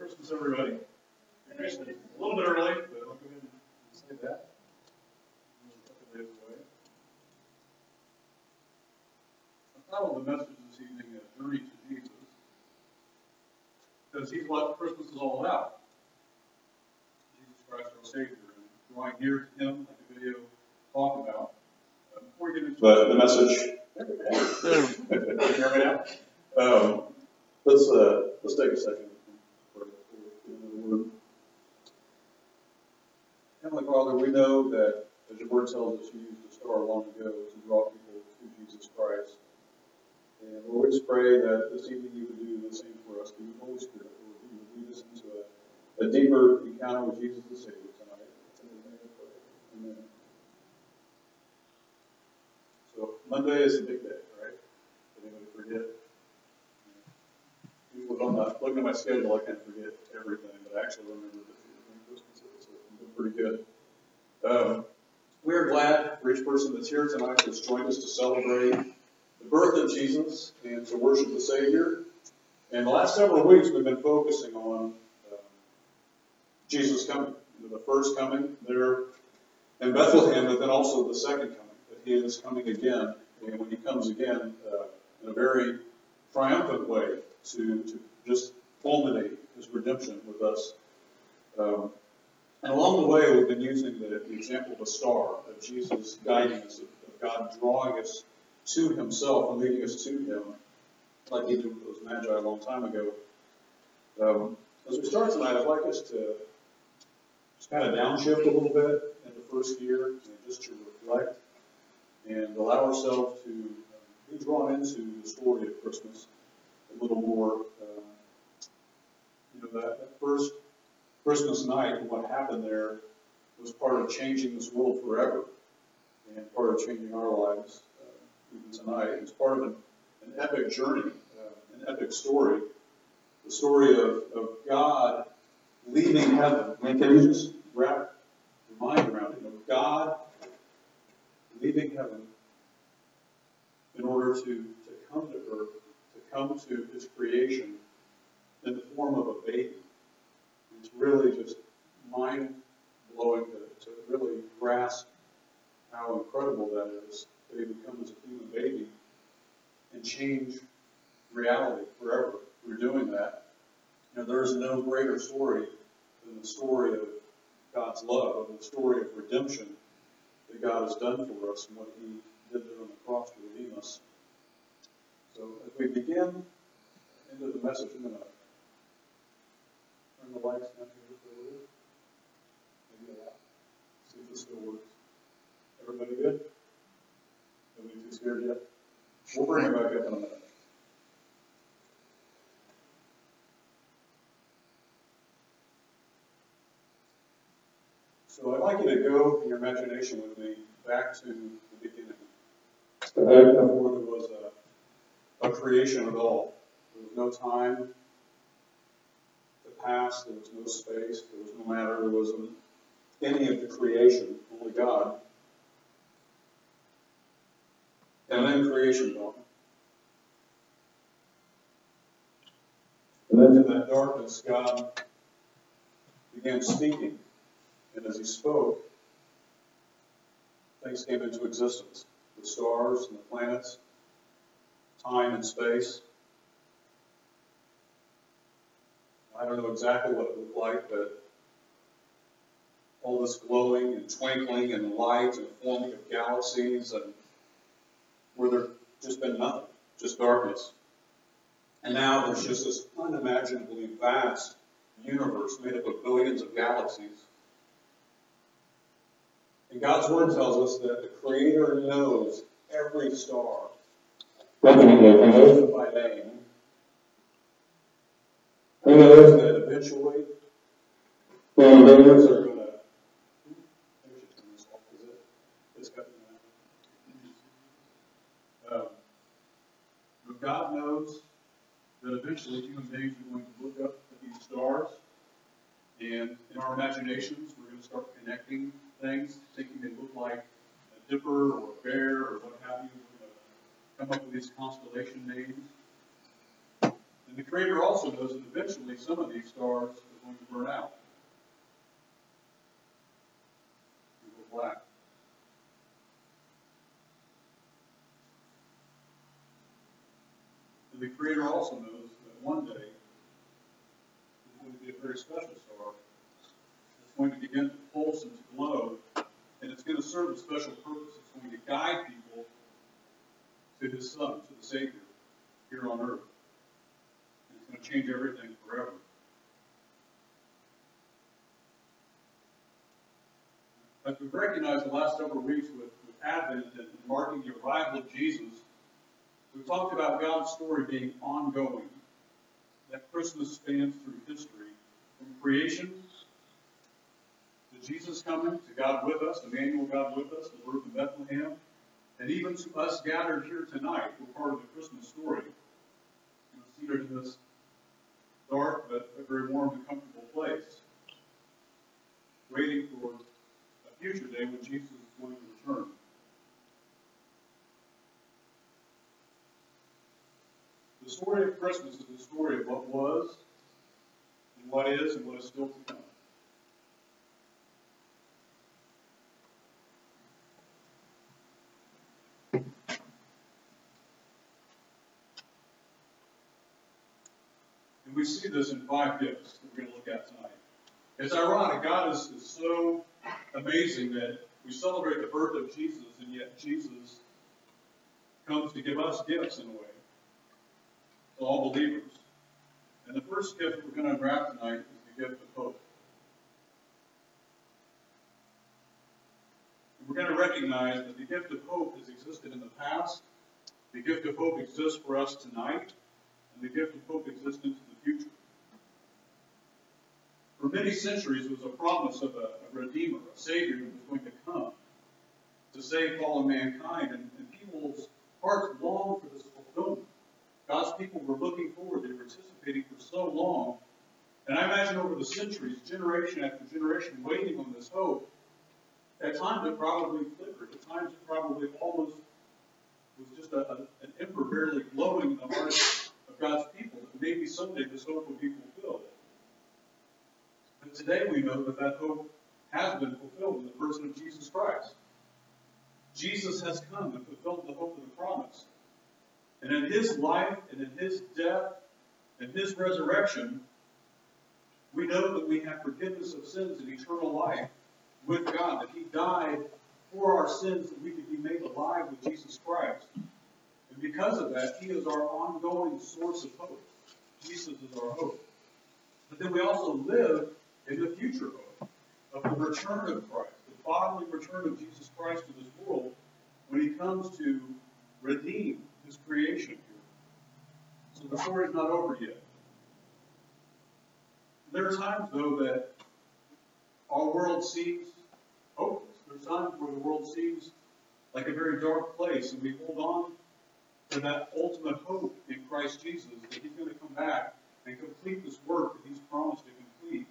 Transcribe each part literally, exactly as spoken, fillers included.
Christmas, everybody. Merry Christmas. A little bit early, but I'll go ahead and say that. We're a couple days away. I titled the message this evening, A Journey to Jesus, because he's what Christmas is all about. Jesus Christ, our Savior, and drawing near to him, like the video talked about. Uh, before we get into But the message. There we go. Can you hear me now? Um, let's uh, let's take a second. Heavenly Father, we know that, as your word tells us, you used a star long ago to draw people to Jesus Christ. And Lord, we just pray that this evening you would do the same for us through the Holy Spirit. Lord, you would lead us into a, a deeper encounter with Jesus the Savior tonight. It's in his name we pray. Amen. So Monday is a big day, right? Did anybody forget? Usually when I'm not looking at my schedule, I can't forget everything, but I actually remember that Christmas is, so I'm doing pretty good. Um, we are glad for each person that's here tonight that's joined us to celebrate the birth of Jesus and to worship the Savior. And the last several weeks we've been focusing on uh, Jesus coming. You know, the first coming there in Bethlehem, but then also the second coming, that he is coming again. And when he comes again, uh, in a very triumphant way to, to just culminate his redemption with us. Um, and along the way, we've been using the, the example of a star, of Jesus guiding us, of, of God drawing us to himself and leading us to him, like he did with those magi a long time ago. Um, as we start tonight, I'd like us to just kind of downshift a little bit in the first year, and just to reflect and allow ourselves to um, be drawn into the story of Christmas a little more. Um, you know, that, that first Christmas night, what happened there was part of changing this world forever, and part of changing our lives uh, even tonight. It was part of an, an epic journey, uh, an epic story, the story of, of God leaving heaven. I mean, can you just wrap your mind around it? You know, God leaving heaven in order to, to come to earth, to come to his creation in the form of a baby. It's really just mind-blowing to, to really grasp how incredible that is, that he would come as a human baby and change reality forever through doing that. You know, there is no greater story than the story of God's love, of the story of redemption that God has done for us and what he did there on the cross to redeem us. So as we begin into the message, I'm going to turn the lights down here for a little bit. Maybe that. See if this still works. Everybody good? Nobody too scared yet? We'll bring it back up in a minute. So I'd like you to go in your imagination with me back to the beginning. Before there was a, a creation at all. There was no time to pass. There was no space. There was no matter. There wasn't any of the creation. Only God. And then creation dawned. And then in that darkness, God began speaking. And as he spoke, things came into existence. The stars and the planets, time and space. I don't know exactly what it looked like, but all this glowing and twinkling and light and forming of galaxies, and where there just been nothing, just darkness. And now there's just this unimaginably vast universe made up of billions of galaxies. And God's Word tells us that the Creator knows every star. He knows it by name. He knows that eventually the birds are going to... Maybe I should turn this off because it, it's cutting out. Um, but God knows that eventually human beings are going to look up at these stars, and in our imaginations we're going to start connecting things, thinking they look like a dipper or a bear or what have you. We're going to come up with these constellation names. And the Creator also knows that eventually some of these stars are going to burn out and go black. And the Creator also knows that one day there's going to be a very special star that's going to begin to pulse and to glow, and it's going to serve a special purpose. It's going to guide people to His Son, to the Savior, here on earth. And it's going to change everything forever. As we've recognized the last several weeks with, with Advent and marking the arrival of Jesus, we've talked about God's story being ongoing. That Christmas spans through history, from creation to Jesus coming, to God with us, Emmanuel, God with us, the birth in Bethlehem, and even to us gathered here tonight. We're part of the Christmas story. You know, seated in this dark but a very warm and comfortable place, waiting for a future day when Jesus is going to return. The story of Christmas is the story of what was, and what is, and what is still to come. And we see this in five gifts that we're going to look at tonight. It's ironic. God is, is so amazing that we celebrate the birth of Jesus, and yet Jesus comes to give us gifts in a way, to all believers. And the first gift we're going to unwrap tonight is the gift of hope. And we're going to recognize that the gift of hope has existed in the past, the gift of hope exists for us tonight, and the gift of hope exists into the future. For many centuries, it was a promise of a, a Redeemer, a Savior who was going to come to save fallen mankind, and, and people's hearts longed for this fulfillment. God's people were looking forward. They were anticipating for so long. And I imagine over the centuries, generation after generation, waiting on this hope. At times it probably flickered. At times it probably almost was just a, a, an ember barely glowing in the hearts of God's people. That maybe someday this hope would be fulfilled. But today we know that that hope has been fulfilled in the person of Jesus Christ. Jesus has come and fulfilled the hope of the promise. And in His life, and in His death, and His resurrection, we know that we have forgiveness of sins and eternal life with God. That He died for our sins, that we could be made alive with Jesus Christ. And because of that, He is our ongoing source of hope. Jesus is our hope. But then we also live in the future hope of the return of Christ, the bodily return of Jesus Christ to this world when He comes to redeem His creation here. So the story is not over yet. There are times, though, that our world seems hopeless. There are times where the world seems like a very dark place, and we hold on to that ultimate hope in Christ Jesus, that He's going to come back and complete this work that He's promised to complete.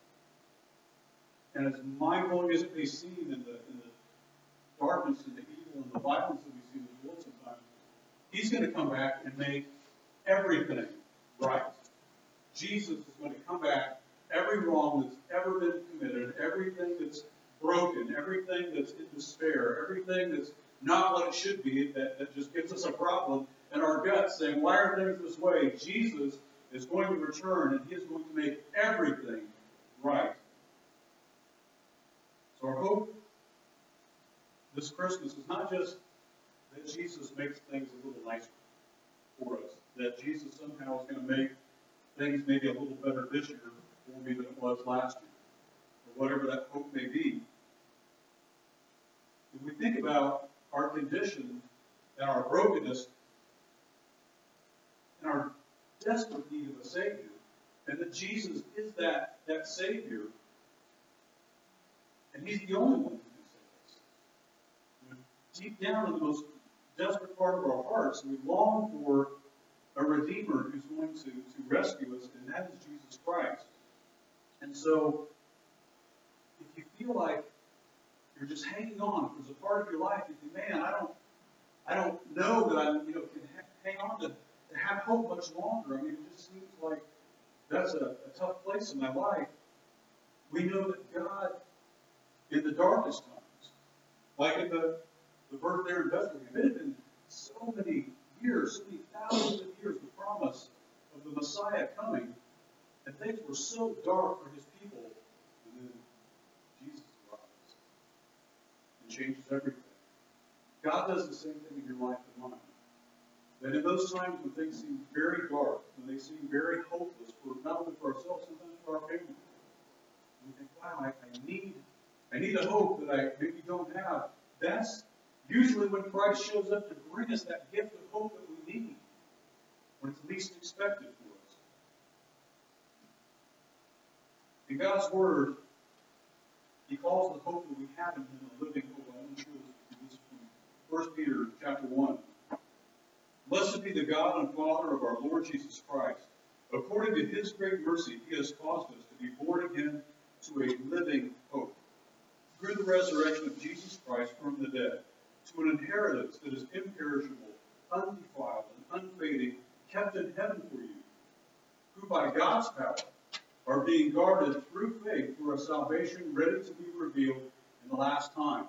And as mind-blowing as it may seem in the, in the darkness and the evil and the violence that we see in this world sometimes, He's going to come back and make everything right. Jesus is going to come back, every wrong that's ever been committed, everything that's broken, everything that's in despair, everything that's not what it should be, that, that just gives us a problem in our guts saying, why are things this way? Jesus is going to return, and He is going to make everything right. So our hope this Christmas is not just that Jesus makes things a little nicer for us, that Jesus somehow is going to make things maybe a little better this year for me than it was last year, or whatever that hope may be. If we think about our condition and our brokenness and our desperate need of a Savior, and that Jesus is that, that Savior, and He's the only one who can save us. Deep down in the most desperate part of our hearts, we long for a Redeemer who's going to, to rescue us, and that is Jesus Christ. And so, if you feel like you're just hanging on, if there's a part of your life you think, man, I don't, I don't know that I, you know, can ha- hang on to, to have hope much longer. I mean, it just seems like that's a, a tough place in my life. We know that God, in the darkest times, like in the, the birth there in Bethlehem, it had been so many years, so many thousands of years, the promise of the Messiah coming, and things were so dark for his people, and then Jesus arrives and changes everything. God does the same thing in your life and mine. That in those times when things seem very dark, when they seem very hopeless, for not only for ourselves, sometimes for our family, we think, wow, I, I need I need a hope that I maybe don't have. That's usually when Christ shows up to bring us that gift of hope that we need, when it's least expected for us. In God's Word, He calls the hope that we have in Him a living hope. I want to show this from First Peter chapter one. Blessed be the God and Father of our Lord Jesus Christ. According to His great mercy, He has caused us to be born again to a living hope, through the resurrection of Jesus Christ from the dead, to an inheritance that is imperishable, undefiled, and unfading, kept in heaven for you, who by God's power are being guarded through faith for a salvation ready to be revealed in the last time.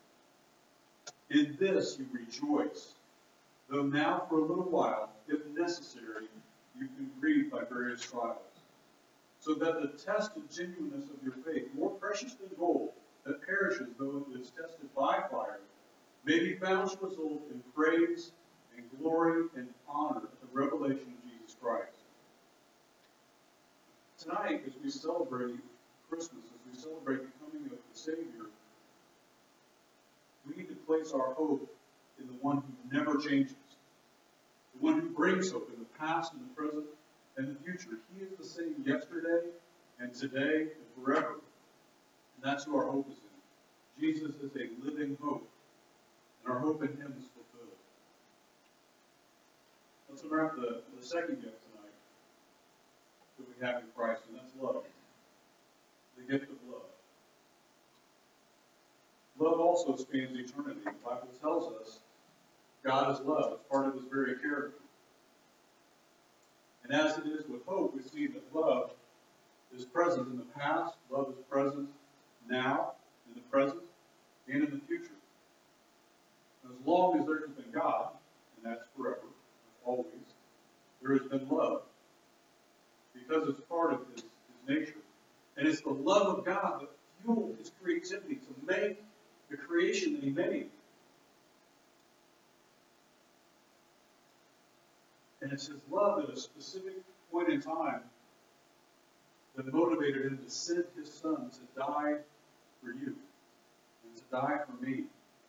In this you rejoice, though now for a little while, if necessary, you've been grieved by various trials, so that the tested genuineness of your faith, more precious than gold, that perishes though it is tested by fire, may be found to result in praise and glory and honor at the revelation of Jesus Christ. Tonight, as we celebrate Christmas, as we celebrate the coming of the Savior, we need to place our hope in the one who never changes, the one who brings hope in the past and the present and the future. He is the same yesterday and today and forever. And that's who our hope is in. Jesus is a living hope, and our hope in Him is fulfilled. Let's unwrap the, the second gift tonight that we have in Christ, and that's love. The gift of love. Love also spans eternity. The Bible tells us God is love. It's part of His very character. And as it is with hope, we see that love is present in the past, love is present now, in the present, and in the future. As long as there has been God, and that's forever, always, there has been love. Because it's part of His, His nature. And it's the love of God that fueled His creativity to make the creation that He made. And it's His love at a specific point in time that motivated Him to send His Son to die for you and to die for me.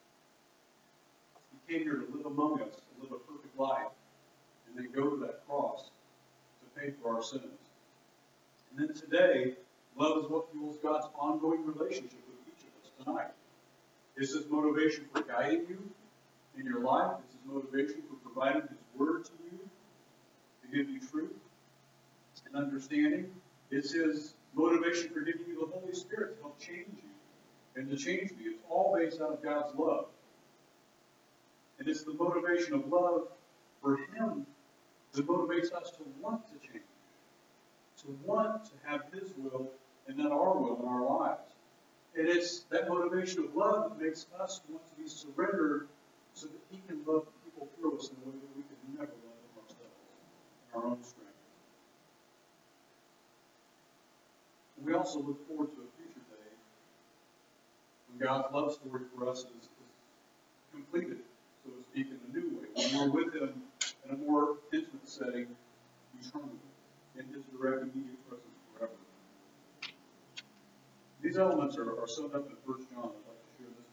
He came here to live among us, to live a perfect life, and then go to that cross to pay for our sins. And then today, love is what fuels God's ongoing relationship with each of us tonight. It's His motivation for guiding you in your life. It's His motivation for providing His Word to you, to give you truth and understanding. It's His motivation for giving you the Holy Spirit to help change you and to change me. It's all based out of God's love. And it's the motivation of love for Him that motivates us to want to change, to want to have His will and not our will in our lives. And it's that motivation of love that makes us want to be surrendered so that He can love people through us in a way that we could never love them ourselves, in our own strength. And we also look forward to a future day when God's love story for us is, is completed, so to speak, in a new way. When we're with Him in a more intimate setting, eternally, in His direct, immediate presence forever. These elements are, are summed up in First John. I'd like to share this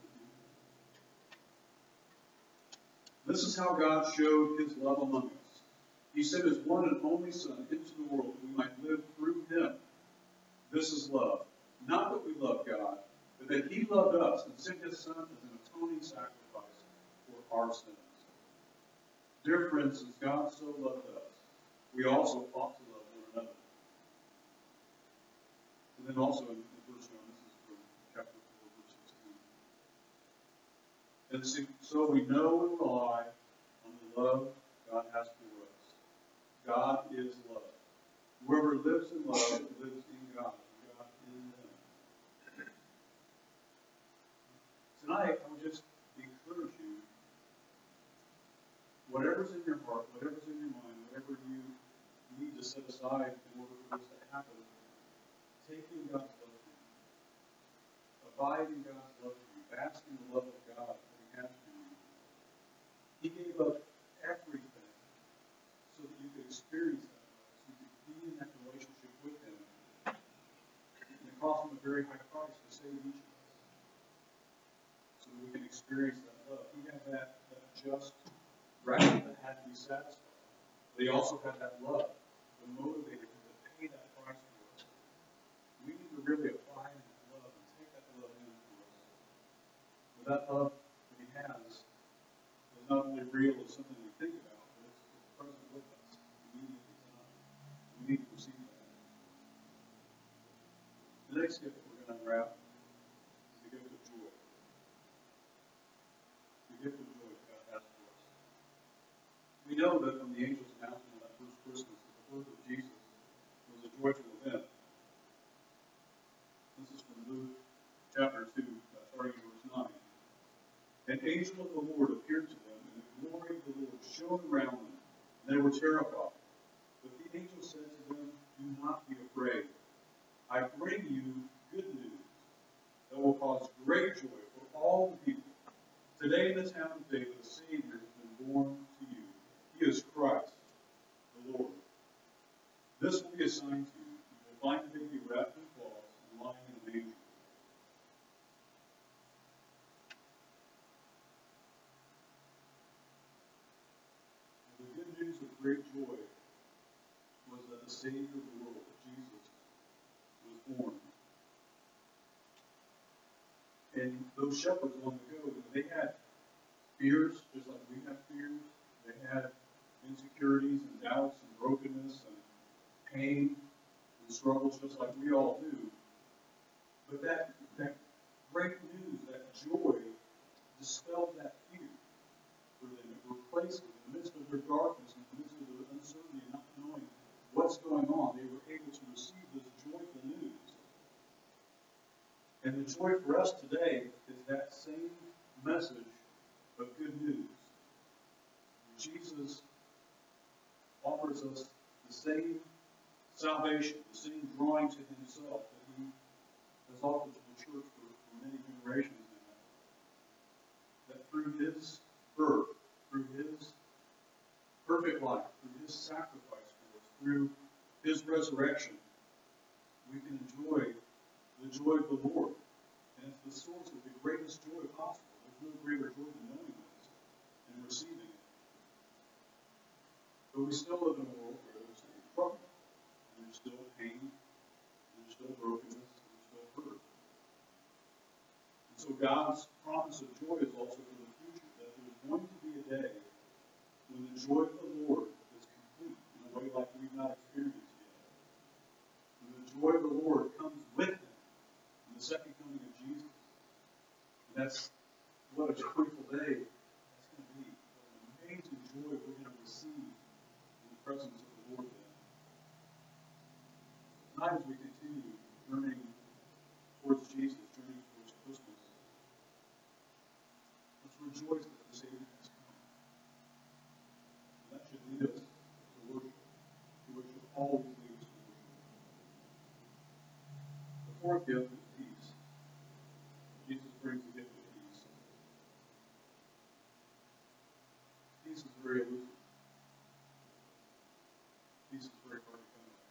with you. This is how God showed His love among us. He sent His one and only Son into the world that we might live through Him. This is love. Not that we love God, but that He loved us and sent His Son as an atoning sacrifice for our sins. Dear friends, since God so loved us, we also ought to love one another. And then also in, in verse one, this is from chapter four, verse sixteen. And so we know and rely on the love God has for us. whatever's in your heart, whatever's in your mind, whatever you need to set aside in order for this to happen, take in God's love for you. Abide in God's love for you. Bask in the love of God that He has for you. He gave up everything so that you could experience that love, so you could be in that relationship with Him. And it cost Him a very high price to save each of us, so that we can experience that love. He had that, that just wrath that had to be satisfied. But He also had that love that motivated Him to pay that price for us. We need to really apply that love and take that love in for us. But that love that He has is not only real as something we think about, but it's, it's present with us immediately tonight. We need to receive that. The next gift that we're going to unwrap is the gift of joy. The gift of joy that God has for us. We know that from the angel's announcement on that first Christmas, that the birth of Jesus was a joyful event. This is from Luke chapter two, uh, starting in verse nine. An angel of the Lord appeared to them, and the glory of the Lord shone around them, and they were terrified. But the angel said to them, "Do not be afraid. I bring you good news that will cause great joy for all the people. Today in the town of David, a Savior has been born to you. He is Christ, the Lord. This will be a sign to you. You will find the baby wrapped in cloths and lying in a manger." The good news of great joy was that the Savior of the world, Jesus, was born. And those shepherds long ago, they had fears, just like we have fears. They had insecurities and doubts and brokenness and pain and struggles, just like we all do. But that, that great news, that joy, dispelled that fear for them. It replaced it in the midst of their darkness, in the midst of their uncertainty and not knowing what's going on. They were able to receive this joyful news. And the joy for us today is that same message of good news. Jesus offers us the same salvation, the same drawing to Himself that He has offered to the church for, for many generations now. That through His birth, through His perfect life, through His sacrifice for us, through His resurrection, we can enjoy the joy of the Lord. And it's the source of the greatest joy possible. There's no greater joy than knowing this and receiving it. But we still live in a world where there's still trouble, and there's still pain, and there's still brokenness, and there's still hurt. And so God's promise of joy is also for the future, that there's going to be a day when the joy of the Lord is complete in a way like we've not experienced yet. When the joy of the Lord comes with Him in the second coming of Jesus. And that's what a joyful day that's going to be. What an amazing joy we're going to receive in the presence of the Lord then. Tonight as we continue journeying towards Jesus, journeying towards Christmas, let's rejoice that the Savior has come. And that should lead us to worship, to which should always lead us to worship. The fourth gift is peace. Jesus brings the gift of peace. Peace is very elusive. Peace is very hard to come by.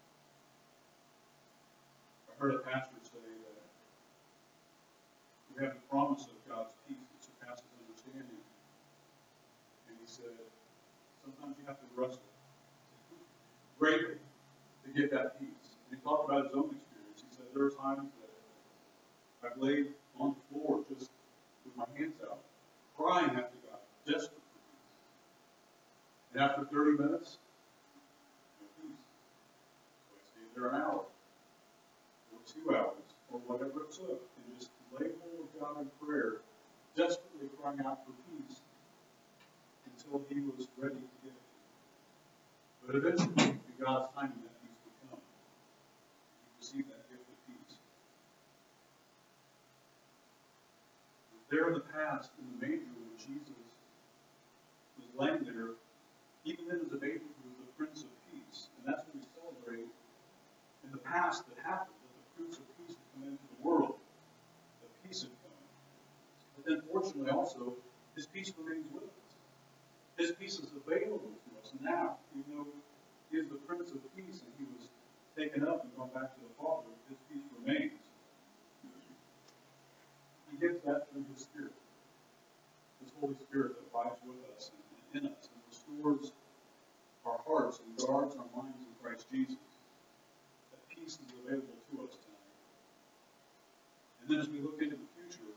I heard a pastor say that we have the promise of God's peace that surpasses understanding. And he said, sometimes you have to wrestle greatly to get that peace. And he talked about his own experience. He said, there are times that I've laid on the floor just with my hands out, crying after God, desperate for peace. And after thirty minutes, no peace. So I stayed there an hour, or two hours, or whatever it took, and just lay hold of God in prayer, desperately crying out for peace until He was ready to give it. But eventually, in God's timing, that peace would come. He received that gift of peace. There in the past, in the manger, when Jesus was laying there, even then as a baby, he was the Prince of Peace. And that's what we celebrate in the past that happened, that the Prince of Peace had come into the world, that peace had come. But then fortunately also, his peace remains with us. His peace is available to us now, even though he is the Prince of Peace and he was taken up and gone back to the Father, his peace remains. He gives that through his Spirit. His Holy Spirit that abides with us and in us and restores our hearts and guards our minds in Christ Jesus. That peace is available to us tonight. And then as we look into the future,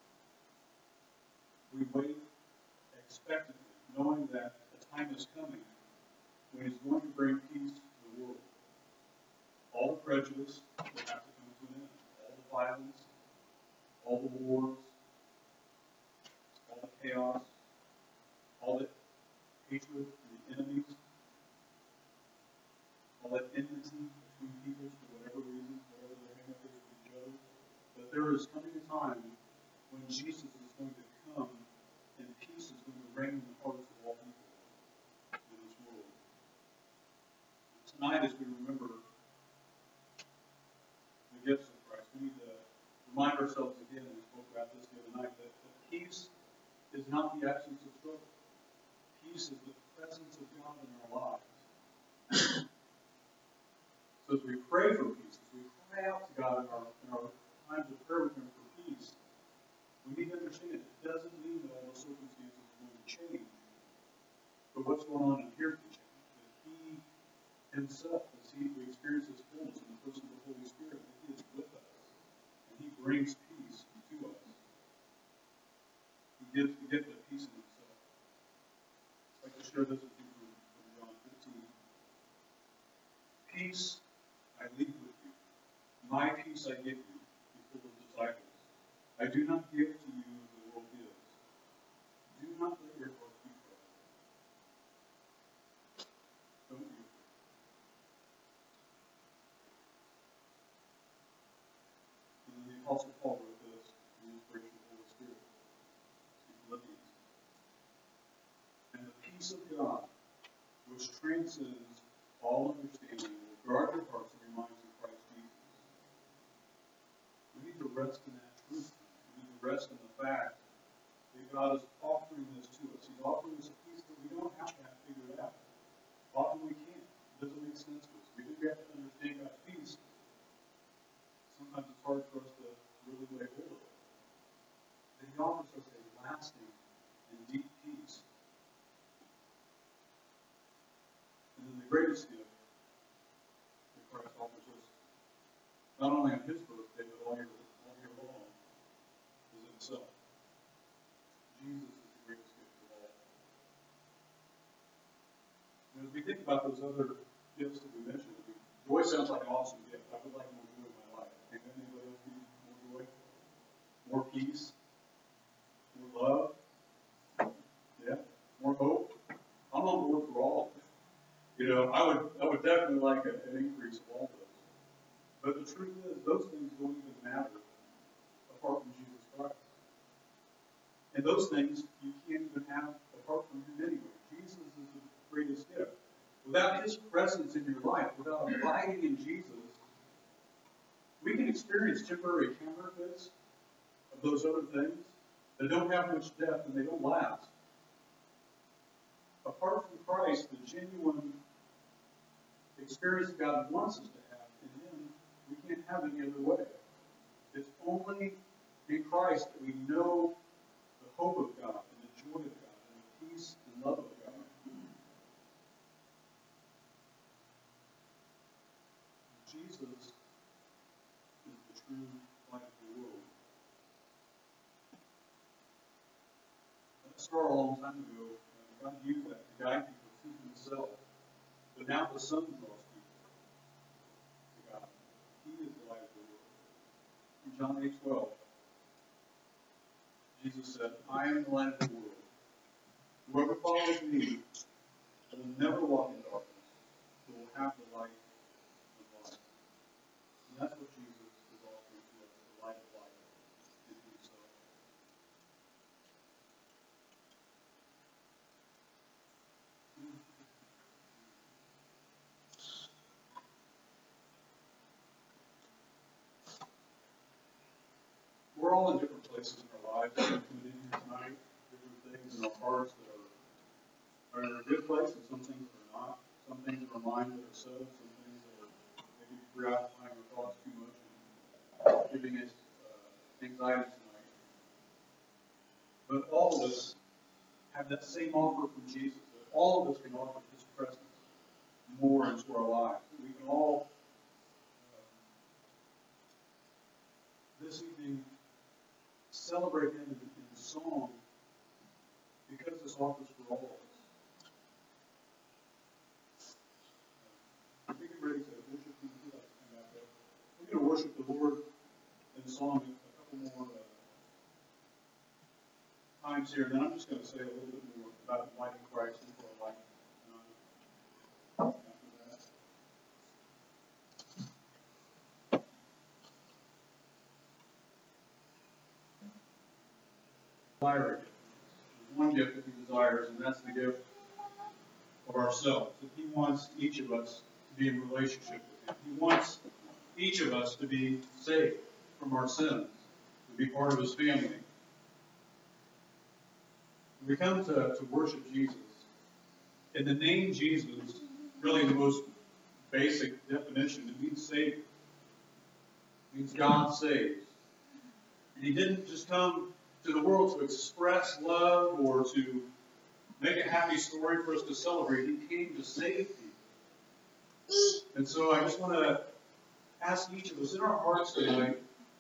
we wait expectantly, knowing that a time is coming when he's going to bring peace to the world. All the prejudice will have to come to an end. All the violence, all the wars, all the chaos, all the hatred and the enemies, all that enmity between people for whatever reason, whatever their hang-up is with each other. But there is coming a time when Jesus is going to come and peace is going to reign in the hearts of all people in this world. Tonight, as we remember the gifts of Christ, we need to remind ourselves again, and we spoke about this the other night, that, that peace is not the absence of struggle. Peace is the presence of God in our lives. So as we pray for peace, as we cry out to God in our, in our times of prayer with Him for peace, we need to understand it doesn't mean that all the circumstances are going to change. But what's going on in here can change. That He Himself, as He we experience His fullness in the person of the Holy Spirit, that He is with us. And He brings peace to us. He gives the gift of peace in Himself. I'd like to share this with you from, from John fifteen. Peace I leave with you. My peace I give you, he told His disciples. I do not give to you as the world gives. Do not let your hearts be troubled. Don't be afraid. And then the Apostle Paul wrote this in the inspiration of the Holy Spirit in Philippians. And the peace of God, which transcends all understanding, will guard your hearts and your minds in Christ Jesus. We need to rest in that truth. We need to rest in the fact that God is offering this to us. He's offering us a peace that we don't have to have figured out. Often we can't. It doesn't make sense to us. We think we have to understand God's peace. Sometimes it's hard for us to really lay hold of it. But He offers us a lasting and deep peace. And then the greatest gift that Christ offers us, not only on His birthday, but all year, all year long, is Himself. Jesus is the greatest gift of all. And as we think about those other gifts that we mentioned, joy sounds like an awesome gift. I would like more joy in my life. Amen. Anybody else need more joy? More peace? More love? Yeah? More hope? I'm on board for all of it. You know, I would I would definitely like a, an increase of all those. But the truth is, those things don't even matter apart from Jesus Christ. And those things you can't even have apart from Him anyway. Jesus is the greatest gift. Without His presence in your life, without abiding in Jesus, we can experience temporary counterfeits of those other things that don't have much depth and they don't last. Apart from Christ, the genuine experience God wants us to have in Him, we can't have any other way. It's only in Christ that we know the hope of God and the joy of God and the peace and love of God. Jesus is the true light of the world. That started a long time ago. God used that to guide people to Himself. But now the Son draws people to God. He is the light of the world. In John eight twelve, Jesus said, I am the light of the world. Whoever follows me will never walk in darkness, but will have the light of life. And that's what Jesus is offering to us, the light of life in Himself. place and some things that are not. Some things in our mind that are so, some things that are maybe preoccupying our thoughts too much and giving us uh, anxiety tonight. But all of us have that same offer from Jesus. That all of us can offer His presence more into our lives. We can all, uh, this evening, celebrate Him in, in song because this offers for all of us. We get ready to worship Him. We're going to worship the Lord in song a couple more uh, times here, and then I'm just going to say a little bit more about inviting Christ into our life. Uh, after that. Desire gift. There's one gift that He desires, and that's the gift of ourselves. That He wants each of us to be in relationship with Him. He wants each of us to be saved from our sins, to be part of His family. When we come to, to worship Jesus, in the name Jesus, really the most basic definition, it means Savior. It means God saves. And He didn't just come to the world to express love or to make a happy story for us to celebrate. He came to save people. And so I just want to ask each of us in our hearts tonight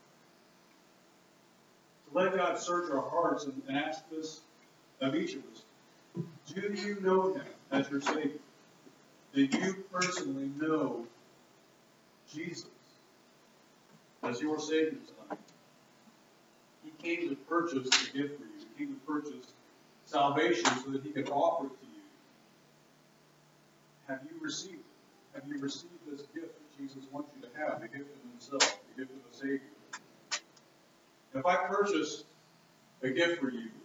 to let God search our hearts and, and ask this of each of us. Do you know Him as your Savior? Do you personally know Jesus as your Savior tonight? He came to purchase the gift for you. He came to purchase salvation so that He could offer it to you. Have you received it? Have you received this gift that Jesus wants you to have, the gift of Himself, the gift of the Savior? If I purchased a gift for you,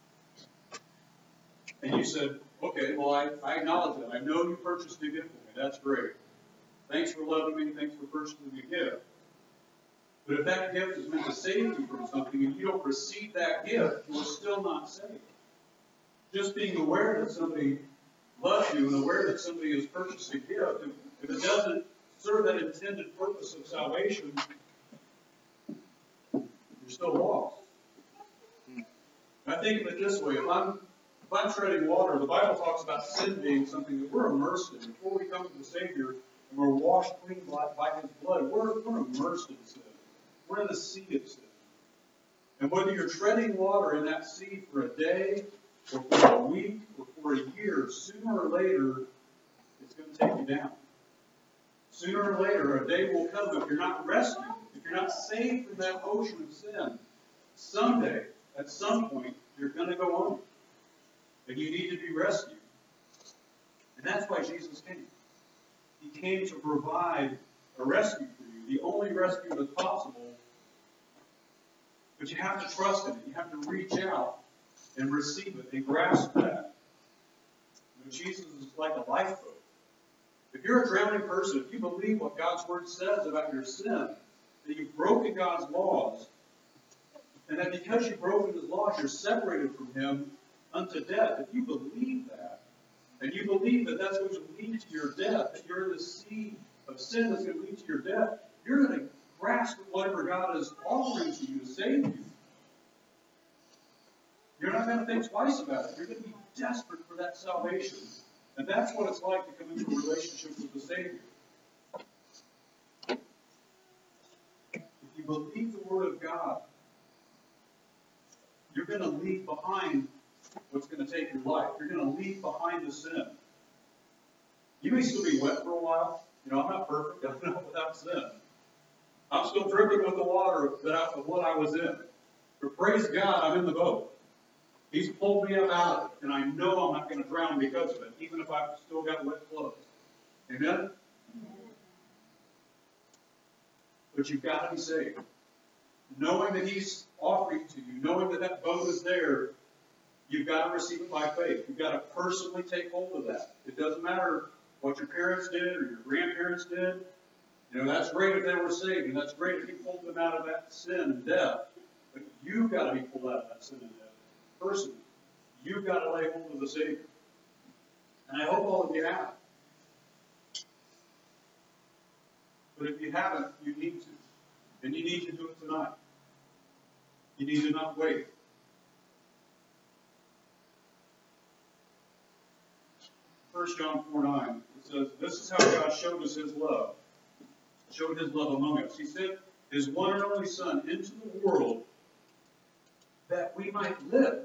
and you said, okay, well, I, I acknowledge that. I know you purchased a gift for me. That's great. Thanks for loving me. Thanks for purchasing me a gift. But if that gift is meant to save you from something and you don't receive that gift, you're still not saved. Just being aware that somebody loves you and aware that somebody has purchased a gift, if it doesn't serve that intended purpose of salvation, you're still lost. And I think of it this way. If I'm, if I'm treading water, the Bible talks about sin being something that we're immersed in. Before we come to the Savior and we're washed clean by His blood, we're, we're immersed in sin. We're in the sea of sin. And whether you're treading water in that sea for a day, or for a week, or for a year, sooner or later, it's going to take you down. Sooner or later, a day will come if you're not rescued, if you're not saved from that ocean of sin. Someday, at some point, you're going to go on. And you need to be rescued. And that's why Jesus came. He came to provide a rescue for you, the only rescue that's possible. But you have to trust in it. You have to reach out and receive it and grasp that. You know, Jesus is like a lifeboat. If you're a drowning person, if you believe what God's Word says about your sin, that you've broken God's laws, and that because you've broken His laws, you're separated from Him unto death, if you believe that, and you believe that that's going to lead to your death, that you're in the sea of sin that's going to lead to your death, you're going to grasp whatever God is offering to you to save you. You're not going to think twice about it. You're going to be desperate for that salvation. And that's what it's like to come into a relationship with the Savior. If you believe the Word of God, you're going to leave behind what's going to take your life. You're going to leave behind the sin. You may still be wet for a while. You know, I'm not perfect. I'm not without sin. I'm still dripping with the water that I, of what I was in. But praise God, I'm in the boat. He's pulled me up out of it, and I know I'm not going to drown because of it, even if I've still got wet clothes. Amen? Amen. But you've got to be saved. Knowing that He's offering to you, knowing that that boat is there, you've got to receive it by faith. You've got to personally take hold of that. It doesn't matter what your parents did or your grandparents did. You know, that's great if they were saved, and that's great if you pulled them out of that sin and death. But you've got to be pulled out of that sin and death. Personally, you've got to lay hold of the Savior. And I hope all of you have. But if you haven't, you need to. And you need to do it tonight. You need to not wait. First John four nine, it says, this is how God showed us his love. Showed his love among us. He sent his one and only Son into the world that we might live.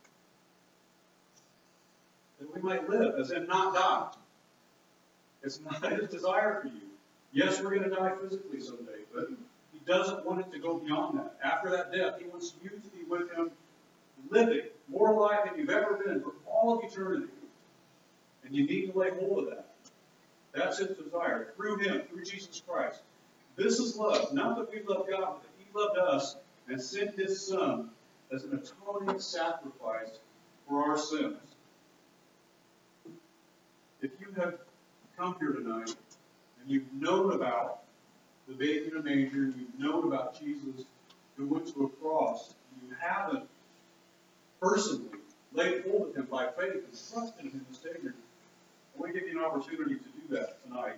That we might live, as in not die. It's not his desire for you. Yes, we're going to die physically someday, but he doesn't want it to go beyond that. After that death, he wants you to be with him, living, more alive than you've ever been for all of eternity. And you need to lay hold of that. That's his desire. Through him, through Jesus Christ. This is love. Not that we love God, but that he loved us and sent his Son as an atoning sacrifice for our sins. If you have come here tonight and you've known about the baby in a manger, and you've known about Jesus who went to a cross, and you haven't personally laid hold of him by faith and trusted him as Savior, I want to give you an opportunity to do that tonight.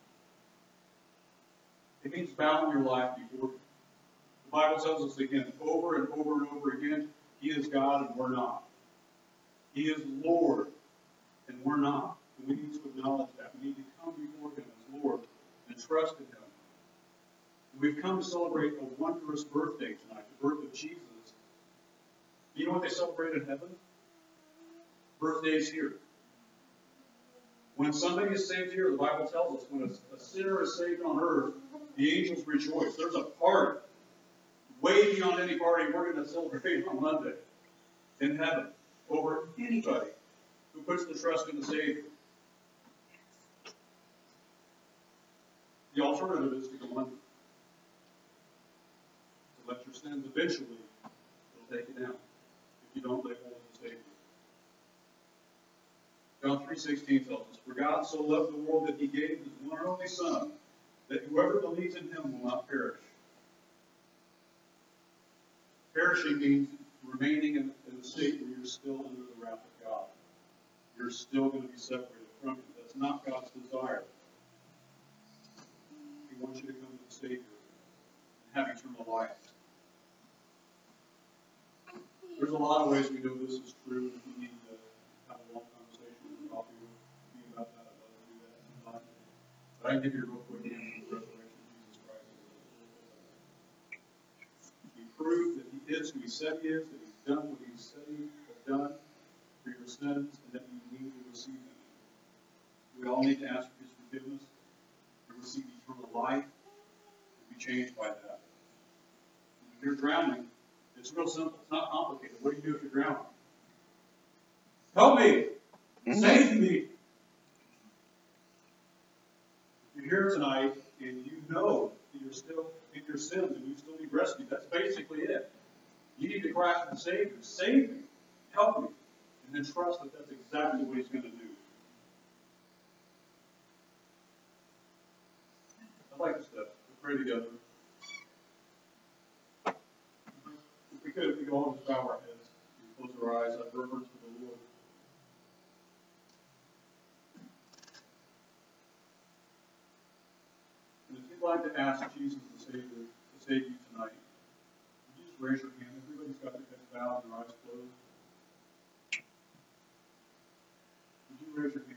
It means bowing your life before him. The Bible tells us again, over and over and over again, he is God and we're not. He is Lord and we're not. And we need to acknowledge that. We need to come before him as Lord and trust in him. And we've come to celebrate a wondrous birthday tonight, the birth of Jesus. Do you know what they celebrate in heaven? Birthday's here. When somebody is saved here, the Bible tells us, when a, a sinner is saved on earth, the angels rejoice. There's a party, way beyond any party we're going to celebrate on Monday, in heaven, over anybody who puts the trust in the Savior. The alternative is to go under. To let your sins eventually will take you down if you don't lay hold of the Savior. John three sixteen tells us, for God so loved the world that he gave his one and only Son, that whoever believes in him will not perish. Perishing means remaining in, in a state where you're still under the wrath of God. You're still going to be separated from him. That's not God's desire. He wants you to come to the Savior and have eternal life. There's a lot of ways we know this is true. If we need to have a long conversation with coffee with me about that, I'd love to do that sometime. But I can give you a real quick answer to the resurrection of Jesus Christ. He proved that he is who he said he is, that he's done what he said he has done for your sins, and that you need to receive him. We all need to ask for his forgiveness, to receive eternal life, and be changed by that. If you're drowning, it's real simple. It's not complicated. What do you do if you're drowning? Help me! Mm-hmm. Save me! If you're here tonight and you know that you're still in your sins and you still need rescue, that's basically it. You need to cry out to the Savior. Save me. Help me. And then trust that that's exactly what he's going to do. I'd like us to pray together. If we could, if we could all just bow our heads and close our eyes out of reverence for the Lord. And if you'd like to ask Jesus the Savior to save you tonight, would you just raise your hand? Everybody's got their heads bowed and their eyes closed. Would you raise your hand?